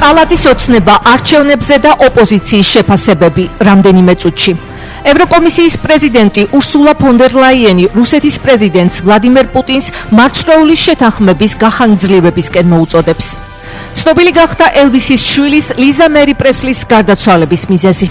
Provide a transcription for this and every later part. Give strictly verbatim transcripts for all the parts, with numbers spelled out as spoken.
კალაძის ოცნება არჩევნებზე და ოპოზიციის შეფასებები რამდენიმე წუთში. ევროკომისიის პრეზიდენტი ურსულა ფონ დერ ლაიენი რუსეთის პრეზიდენტს ვლადიმერ პუტინს მარცვლეული შეთანხმების გახანგრძლივებისკენ მოუწოდებს. ცნობილი გახდა ელვისის შვილის ლიზა მერი პრესლის გარდაცვალების მიზეზი.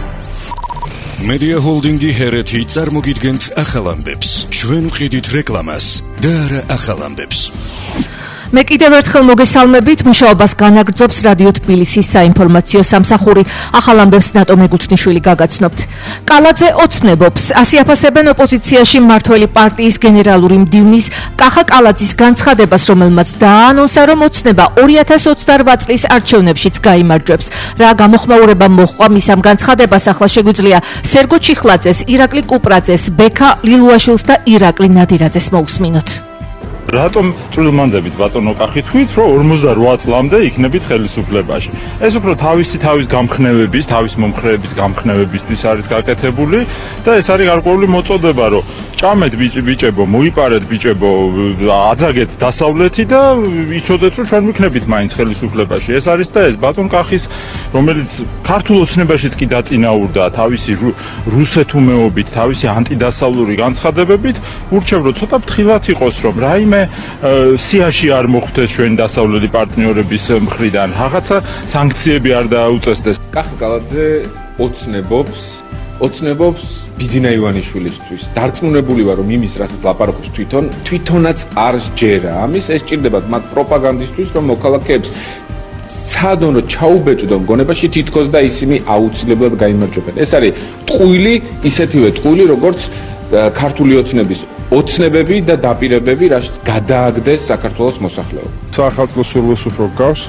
Media Holdingi ჰერეთი წარმოგიდგენთ ახალ ამბებს. ჩვენ ვყიდით რეკლამას და არა ახალ ამბებს. მე კიდევ ერთხელ მოგესალმებით, მუშაობას განაგრძობს რადიო თბილისის საინფორმაციო სამსახური. ახალ ამბებს ნატო მეგუთნიშვილი გაგაცნობთ. კალაძე ოცნებობს, ასე აფასებენ ოპოზიციაში მმართველი პარტიის გენერალური მდივნის კახა კალაძის განცხადებას, რომელმაც დააანონსა, რომ ოცნება ორი ათას ოცდაორვა წლის არჩევნებშიც გაიმარჯვებს. რა გამოხმაურება მოჰყვა მის ამ განცხადებას, ახლა შეგვიძლია სერგო ჩიხლაძეს, ირაკლი კუპრაძეს, ბექა ლილუაშვილს და ირაკლი ნადირაძეს მოусმინოთ. რატომ წვრილმანდებით ბატონო კახი თქვით, რომ ორმოცდაორვა წლამდე იქნებით ხელისუფლებაში? ეს უფრო თავისი თავის გამხნევების, თავის მომხრეების გამხნევებისთვის არის გაკეთებული და ეს არის გარკვეული მოწოდება, რომ ჭამეთ ბიჭებო, მოიპარეთ ბიჭებო, აძაგეთ დასავლეთი და იცოდეთ, რომ ჩვენ ვიქნებით მაინც ხელისუფლებაში. ეს არის და ეს ბატონ კახის, რომელიც ქართულ ოცნებაშიც კი დაწინაურდა თავისი რუსეთუმეობით, თავისი ანტიდასავლური განცხადებებით, ურჩევ რომ ცოტა ფრთხილად იყოს, რომ რაიმე სიაში არ მოხვდეს ჩვენ დასავლელი პარტნიორების მხრიდან, რაღაცა სანქციები არ დაუწესდეს. კახა კალაძე ოცნებობს, ოცნებობს ბიძინა ივანიშვილისთვის. დარწმუნებული ვარ, რომ იმის, რასაც ლაპარაკობს თვითონ, თვითონაც არ სჯერა. ამის ეს ჭირდებათ მათ პროპაგანდისტვის, რომ მოქალაქეებს ცადონ რომ ჩაუბეჭდონ გონებაში თითქოს და ისინი აუცილებლად გაიმარჯვებენ. ეს არის ტყუილი, ისეთივე ტყუილი, როგორც ქართული ოცნების ოცნებები და დაპირებები, რაც გადააგდეს საქართველოს მოსახლეობა. სახელმწიფო სურვილს უფრო გავს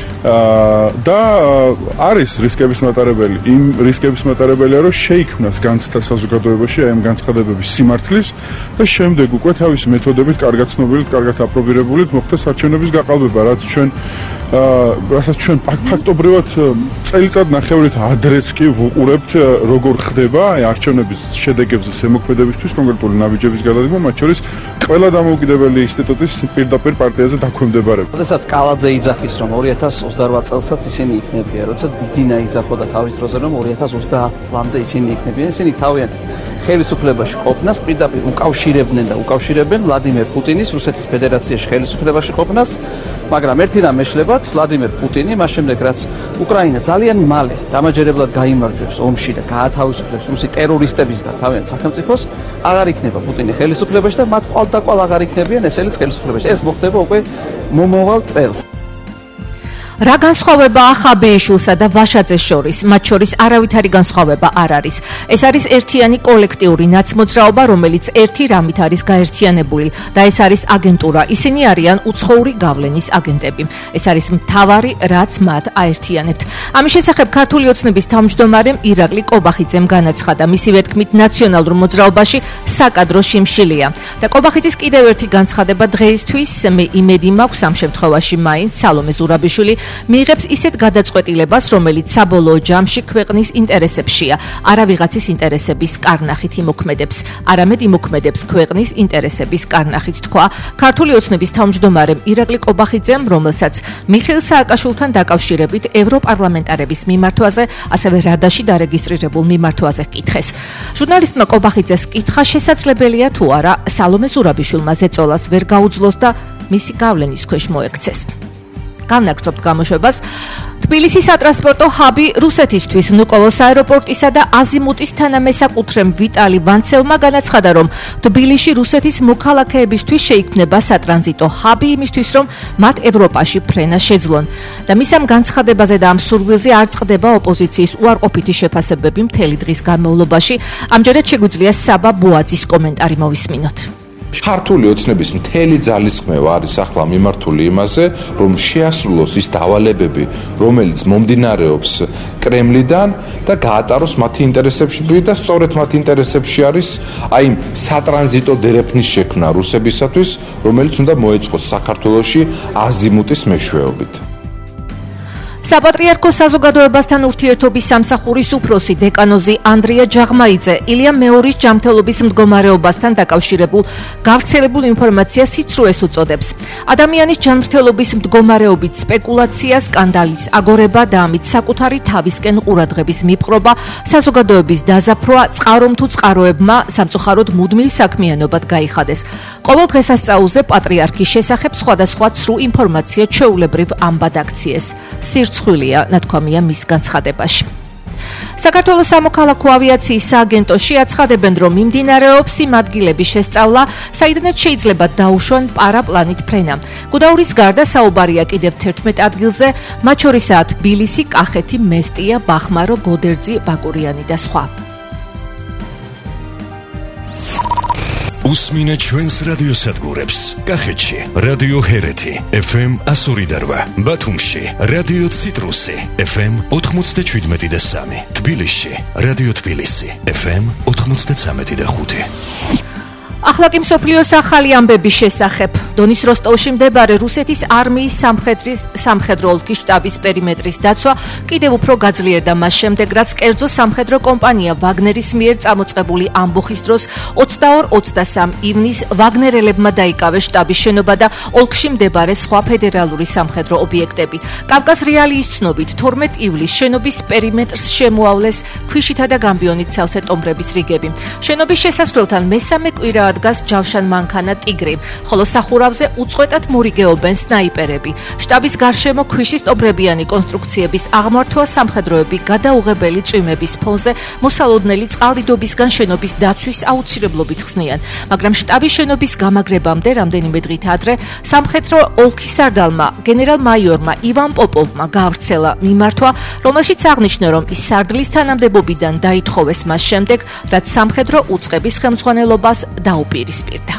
და არის რისკების მატარებელი. იმ რისკების მატარებელია, რომ შეიქმნას განცდა საზოგადოებაში აი ამ განცხადებების სიმართლის და შემდეგ უკვე თავისი მეთოდებით, კარგად ცნობილი, კარგად აპრობირებული მოხდეს არჩევნების გაყალბება, რაც ჩვენ რასაც ჩვენ ფაქტობრივად წელიწად ნახევრით ადრეც კი ვუყურებთ, როგორ ხდება აი არჩევნების შედეგებზე ზემოქმედებისთვის კონკრეტული ნაბიჯების გადადგმა, მათ შორის ყველა დამოუკიდებელი ინსტიტუტის პირდაპირ პარტიაზე დაქვემდებარება. როდესაც კალაძე იძახის, რომ ორი ათას ოცდაორვა წელსაც ისინი იქნებიან, როდესაც ბიძინა იძახოდა თავის დროზე, რომ ორი ათას ოცდაათ წლამდე ისინი იქნებიან, ისინი თავიანთ ხელისუფლებაში ყოფნას პირდაპირ უკავშირებდნენ და უკავშირებენ ვლადიმერ პუტინის რუსეთის ფედერაციაში ხელისუფლებაში ყოფნას, მაგრამ ერთი რამ ეშლებათ, ვლადიმერ პუტინი მას შემდეგ, რაც უკრაინა ძალიან მალე დამაჯერებლად გაიმარჯვებს ომში და გაათავისუფლებს რუსი ტერორისტებისგან თავიანთ სახელმწიფოს, აღარ იქნება პუტინი ხელისუფლებაში და მათ ყვალდაკვალ აღარ იქნებიან ესელიც ხელისუფლებაში. ეს მოხდება უკვე მომავალ წელს. რა განსხვავებაა ხაბეიშვილსა და ვაშაძეს შორის? მათ შორის არავითარი განსხვავება არ არის. ეს არის ერთიანი კოლექტიური ნაცმოძრაობა, რომელიც ერთი რამით არის გაერთიანებული და ეს არის აგენტურა. ისინი არიან უცხოური გავლენის აგენტები. ეს არის მთავარი, რაც მათ აერთიანებთ. ამის შესახებ ქართული ოცნების თავმჯდომარემ ირაკლი კობახიძემ განაცხადა, მისივე თქმით, ნაციონალურ მოძრაობაში საკადრო შიმშილია. და კობახიძის კიდევ ერთი განცხადება დღეისთვის, მე იმედი მაქვს ამ შემთხვევაში მაინც სალომე ზურაბიშვილი მიიღებს ისეთ გადაწყვეტილებას, რომელიც საბოლოო ჯამში ქვეყნის ინტერესებშია, არა ვიღაცის ინტერესების კარნახით იმოქმედებს, არამედ იმოქმედებს ქვეყნის ინტერესების კარნახით, თქვა ქართული ოცნების თავმჯდომარემ ირაკლი კობახიძემ, რომელსაც მიხეილ სააკაშვილთან დაკავშირებით ევროპარლამენტარების მიმართვაზე, ასევე რადაში დარეგისტრირებულ მიმართვაზე ჰკითხეს. ჟურნალისტმა კობახიძეს კითხა, შესაძლებელია თუ არა სალომე ზურაბიშვილმა ზეწოლას ვერ გაუძლოს და მისი გავლენის ქვეშ მოექცეს. განაგრძობთ გამოშვებას. თბილისის სატრანსპორტო ჰაბი რუსეთისთვის ნუკოლოს აეროპორტისა და აზიმუტის თანამესაკუთრემ ვიტალი ვანცევმა განაცხადა, რომ თბილისში რუსეთის მოქალაქეებისთვის შეიქმნება სატრანზიტო ჰაბი იმისთვის, რომ მათ ევროპაში ფრენა შეძლონ. და მის ამ განცხადებაზე და ამ სურვილზე არ წყდება ოპოზიციის უარყოფითი შეფასებები მთელი დღის განმავლობაში. ამჯერად შეგვიძლია საბა ბუაძის კომენტარი მოვისმინოთ. ქართული ოცნების მთელი ძალისხმევა არის ახლა მიმართული იმაზე, რომ შეასრულოს ის დავალებები, რომელიც მომდინარეობს კრემლიდან და გაატაროს მათი ინტერესებში და სწორედ მათი ინტერესებში არის აი იმ სატრანზიტო დერეფნის შექმნა რუსებისათვის, რომელიც უნდა მოეწყოს საქართველოში აზიმუტის მეშვეობით. საპატრიარქო საზოგადოებასთან ურთიერთობის სამსახურის უფროსი დეკანოზი ანდრია ჯაღმაიძე ილია მეორის ჯანმრთელობის მდგომარეობასთან დაკავშირებულ გავრცელებულ ინფორმაციას სიცრუეს უწოდებს. ადამიანის ჯანმრთელობის მდგომარეობით სპეკულაცია, სკანდალის აგორება და ამით საკუთარი თავისკენ ყურადღების მიპყრობა, საზოგადოების დაზაფრვა, წყარო თუ წყაროებმა სამწუხაროდ მუდმივ საქმიანობად გაიხადეს. ყოველ დღესასწაულზე პატრიარქის შესახებ სხვადასხვა ცრუ ინფორმაცია ჩვეულებრივ ამბად აქციეს. სირცხვილია ნათქვამია მის განცხადებაში. საქართველოს სამოქალაქო ავიაციის სააგენტოში აცხადებენ, რომ მიმდინარეობს იმ ადგილების შესწავლა, საიდანაც შეიძლება დაუშვან პარაპლანით ფრენა. გუდაურის გარდა საუბარია კიდევ თერთმეტ ადგილზე, მათ შორისაა თბილისი, კახეთი, მესტია, ბახმარო, გოდერძი, ბაკურიანი და სხვა. უსმინე ჩვენს რადიოსადგურებს. კახეთში რადიო ჰერეთი ეფ ემ εκατო ორი და რვა, ბათუმში რადიო ციტრუსი ეფ ემ ოთხმოცდაშვიდმეტი და სამი, თბილისში რადიო თბილისი ეფ ემ ოთხმოცდაცამეტი და ხუთი. ახლა კი მსოფლიოს ახალი ამბების შესახებ. დონის როსტოვში მდებარე რუსეთის არმიის სამხედრო ოლქის შტაბის პერიმეტრის დაცვა კიდევ უფრო გაძლიერდა მას შემდეგ, რაც კერძო სამხედრო კომპანია ვაგნერის მიერ წამოწყებული ამბოხის დროს ოცდაორი ოცდასამი ივნის ვაგნერელებმა დაიკავეს შტაბის შენობა და ოლქში მდებარე სხვა ფედერალური სამხედრო ობიექტები. კავკას რეალიის ცნობით თორმეტი ივლისს შენობის პერიმეტრს შემოავლეს ქვიშითა და გამბიონით სავსე ტომბრების რიგები. შენობის შესასვლელთან მესამე კვირაა დგას ჯავშან მანქანა ტიგრი, ხოლო სახურავზე უწყვეტად მორიგეობენ სნაიპერები. შტაბის გარშემო ქვიშის ტომბრებიანი კონსტრუქციების აღმართვა სამხედროები გადაუღებელი წვიმების ფონზე მოსალოდნელი წყალდიდობისგან შენობის დაცვის აუცილებლობით ხსნიან, მაგრამ შტაბის შენობის გამაგრებამდე რამდენიმე დღით ადრე სამხედრო ოლქის სარდალმა გენერალ-მაიორმა ივან პოპოვმა გაავრცელა მიმართვა, რომელშიც აღნიშნა, რომ ის სარდლის თანამდებობიდან დაითხოვეს მას შემდეგ, რაც სამხედრო უწყების ხელმძღვანელობას დაუპირისპირდა.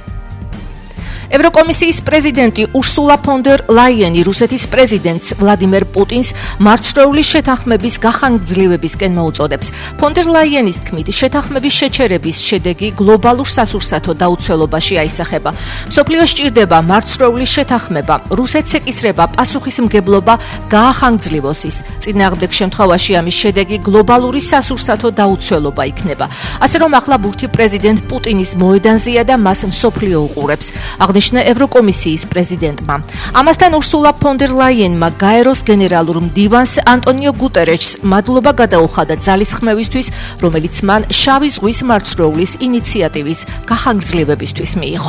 ევროკომისიის პრეზიდენტი ურსულა ფონ დერ ლაიენი რუსეთის პრეზიდენტს ვლადიმერ პუტინს მარცვლეულის შეთანხმების გახანგრძლივებისკენ მოუწოდებს. ფონ დერ ლაიენის თქმით, შეთანხმების შეჩერების შედეგი გლობალურ სასურსათო დაუცველობაში აისახება. მსოფლიოს სჭირდება მარცვლეულის შეთანხმება, რუსეთს ეკისრება პასუხისმგებლობა გაახანგრძლივოს ის. წინააღმდეგ შემთხვევაში ამის შედეგი გლობალური სასურსათო დაუცველობა იქნება. ასე რომ ახლა ბურთი პრეზიდენტ პუტინის მოედანზეა და მას მსოფლიო უყურებს. ევროკომისიის პრეზიდენტმა. ამასთან ურსულა ფონ დერ ლაიენმა გაეროს გენერალურ მდივანს ანტონიო გუტერეშს მადლობა გადაუხადა ძალისხმევისთვის, რომელიც მან შავი ზღვის მარცვლეულის ინიციატივის გახანგრძლივებისთვის მიიღო.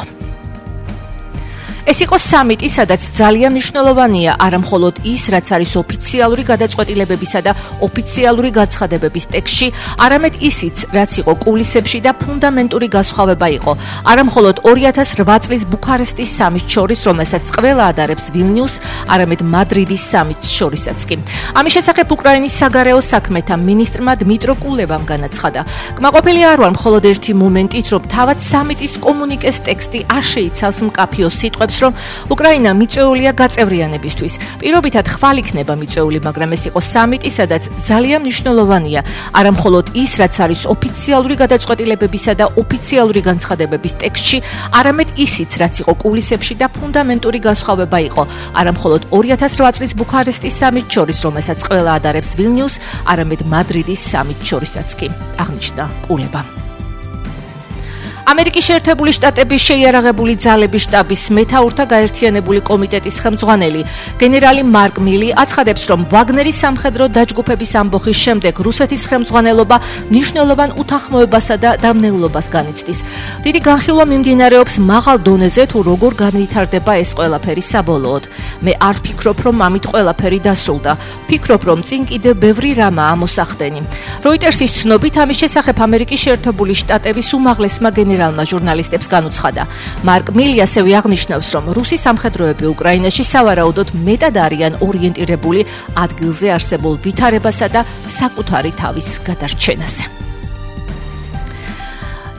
ეს იყო სამიტი, სადაც ძალიან მნიშვნელოვანია არა მხოლოდ ის, რაც არის ოფიციალური გადაწყვეტილებებისა და ოფიციალური გაცხადებების ტექსტში, არამედ ისიც, რაც იყო კულისებში და ფუნდამენტური განსხვავება იყო, არა მხოლოდ ორი ათას რვა წლის ბუქარესტის სამიტს შორის, რომელსაც ყველა ადარებს ვილნიუსს, არამედ მადრიდის სამიტს შორისაც კი. ამის შესახებ უკრაინის საგარეო საქმეთა მინისტრმა დმიტრო კულევამ განაცხადა. კმაყოფილი არ ვარ მხოლოდ ერთი მომენტით, რომ თავად სამიტის კომუნიკეს ტექსტი არ შეიცავს მკაფიო სიტყვებს, რომ უკრაინა მიწვეულია გაწევრიანებისთვის. პირობითად ხვალ იქნება მიწვეული, მაგრამ ეს იყო სამიტი, სადაც ძალიან მნიშვნელოვანია არა მხოლოდ ის, რაც არის ოფიციალური გადაწყვეტილებებისა და ოფიციალური განცხადებების ტექსტში, არამედ ისიც, რაც იყო კულისებში და ფუნდამენტური განსხვავება იყო არა მხოლოდ ორი ათას რვა წლის ბუქარესტის სამიტს შორის, რომელსაც ყველა ადარებს ვილნიუსს, არამედ მადრიდის სამიტს შორისაც კი, აღნიშნა კულებამ. ამერიკის შეერთებული შტატების შეიარაღებული ძალების შტაბის მეთაურთა გაერთიანებული კომიტეტის ხელმძღვანელი გენერალი მარკ მილი აცხადებს, რომ ვაგნერის სამხედრო დაჯგუფების ამბოხის შემდეგ რუსეთის ხელმძღვანელობა მნიშვნელოვან უთანხმოებასა და დამნეულობას განიცდის. დიდი განხილვა მიმდინარეობს მაღალ დონეზე, თუ როგორ განვითარდება ეს ყველაფერი საბოლოოდ. მე არ ვფიქრობ, რომ ამით ყველაფერი დასრულდა. ვფიქრობ, რომ წინ კიდევ ბევრი რამაა მოსახდენი. როიტერსის ცნობით, ამის შესახებ ამერიკის შეერთებული შტატების უმაღლესმა გენერალმა ჟურნალისტებს განუცხადა. მარკ მილი ასევე აღნიშნავს, რომ რუსი სამხედროები უკრაინაში სავარაუდოდ მეტად არიან ორიენტირებული ადგილზე არსებულ ვითარებასა და საკუთარი თავის გადარჩენაზე.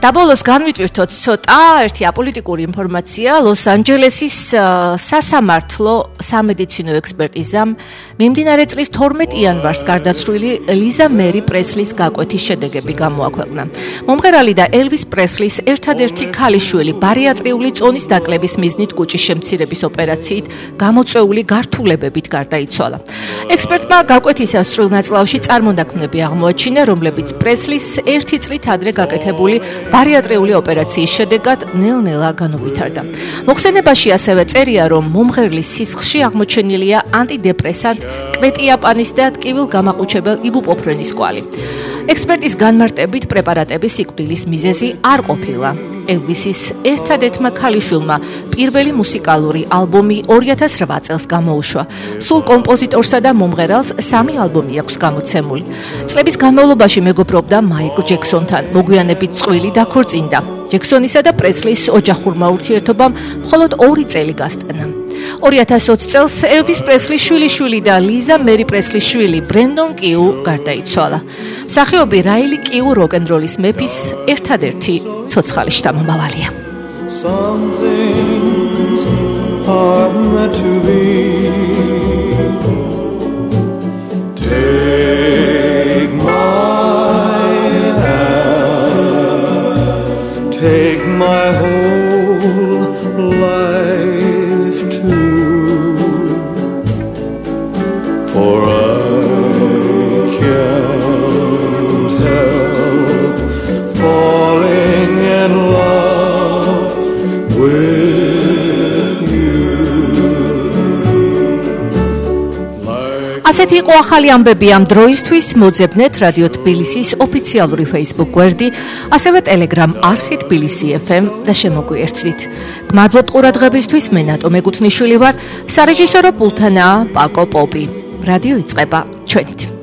და ბოლოს განვიტვირთოთ ცოტა ერთი აპოლიტიკური ინფორმაცია. ლოს-ანჯელესის სასამართლო სამედიცინო ექსპერტიზამ მიმდინარე წლის თორმეტ იანვარს გარდაცვლილი ლიზა მერი პრესლის გაკვეთის შედეგები გამოაქვეყნა. მომღერალი და ელვის პრესლის ერთადერთი ქალიშვილი ბარიატრიული წონის დაკლების მიზნით კუჭის შემცირების ოპერაციით გამოწვეული გართულებებით გარდაიცვალა. ექსპერტმა გაკვეთის ასწრულ ნაწლავში წარმონაქმნები აღმოაჩინა, რომლებიც პრესლის ერთი წლით ადრე გაკეთებული ბარიატრიული ოპერაციის შედეგად ნელ-ნელა განუვითარდა. მოხსენებაში ასევე წერია, რომ მომღერლის სისხლში აღმოჩენილია ანტიდეპრესანტ კვეტიაპანის და ტკივილგამაყუჩებელ იბუპროფენის კვალი. ექსპერტის განმარტებით პრეპარატების სიკვდილის მიზეზი არ ყოფილა. ელვისის ერთადერთმა ქალიშვილმა პირველი მუსიკალური ალბომი ორი ათას რვა წელს გამოუშვა. სულ კომპოზიტორსა და მომღერალს სამი ალბომი აქვს გამოცემული. წლების განმავლობაში მეგობრობდა მაიკლ ჯექსონთან, მოგვიანებით წყვილი დაქორწინდა. ჯექსონისა და პრესლის ოჯახურმა ურთიერთობამ მხოლოდ ორი წელი გასტანა. ორი ათას ოცი წელს ელვის პრესლის შვილიშვილი და ლიზა მერი პრესლის შვილი ბრენდონ კიუ გარდაიცვალა. მსახიობი რაილი კიუ როკ-ენ-როლის მეფის ერთადერთი ცოცხალი შთამომავალია. Some things are meant to be. Take my hand, take my whole life too, for I can't help falling in love with you. ასეთი იყო ახალი ამბები ამ დროისთვის. მოძებნეთ რადიო თბილისის ოფიციალური Facebook გვერდი, ასევე Telegram არხი თბილისი ეფ ემ და შემოგვიერთდით. გმადლობთ ყურადღებისთვის. მე ნატო მეკუთვნიშვილი ვარ. სარეჟისორო პულტანაა პაკო პოპი. რადიო იწყება ჩვენით.